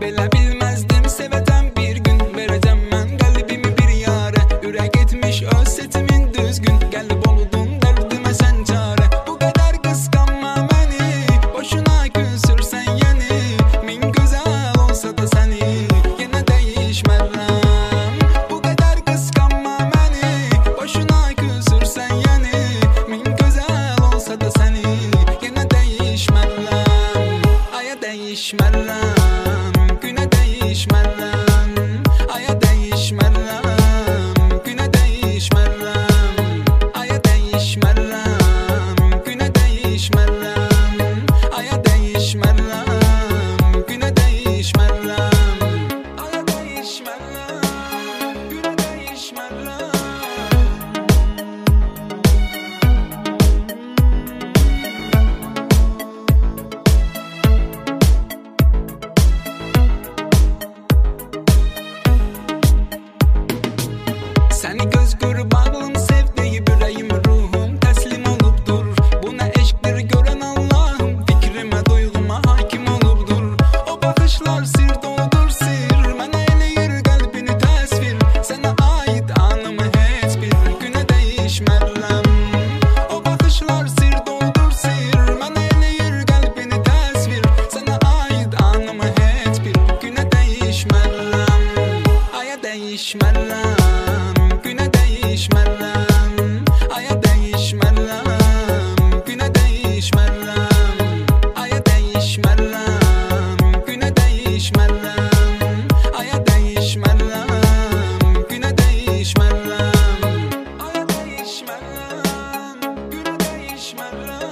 Belə bilməzdim sevəcəm bir gün, verəcəm mən qəlbimi bir yara. Ürək etmiş öz setimin düzgün, qəlb oldum dərdimə sən çarə. Bu qədər qısqanma məni, boşuna küsürsən yəni. Min gözəl olsa da səni yenə dəyişmərəm. Bu qədər qısqanma məni, boşuna küsürsən yəni. Min gözəl olsa da səni yenə dəyişmərəm. Aya dəyişmərəm, günə dəyişmərəm. Aya dəyişmərəm, günə dəyişmərəm. Aya dəyişmərəm, günə dəyişmərəm. Aya dəyişmərəm, günə dəyişmərəm. Aya dəyişmərəm, günə dəyişmərəm. Səni göz qurbanım sevdiğim ürəyim ruhum təslim olubdur. Bu nə eşqdir görən Allahım, fikrimə duyğuma hakim olubdur. O baxışlar sir doludur sir, mənə eləyir qəlbini təsvir. Sənə aid anımı heç bir günə dəyişmərəm. O baxışlar sir doludur sir, mənə eləyir qəlbini təsvir. Sənə aid anımı heç bir günə dəyişmərəm. Aya dəyişmərəm, günə dəyişmərəm. Aya dəyişmərəm, günə dəyişmərəm. Aya dəyişmərəm, günə dəyişmərəm. Aya dəyişmərəm, günə dəyişmərəm. Aya dəyişmərəm, günə dəyişmərəm.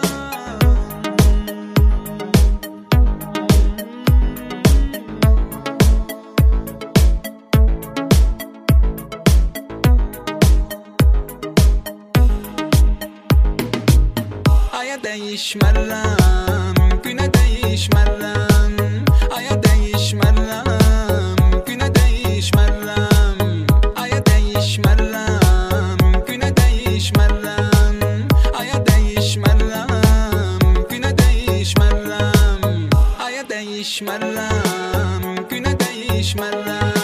Aya dəyişmərəm, günə dəyişmərəm. Aya dəyişmərəm, günə dəyişmərəm. Aya dəyişmərəm, günə dəyişmərəm. Aya dəyişmərəm, günə dəyişmərəm. Aya dəyişmərəm, günə dəyişmərəm.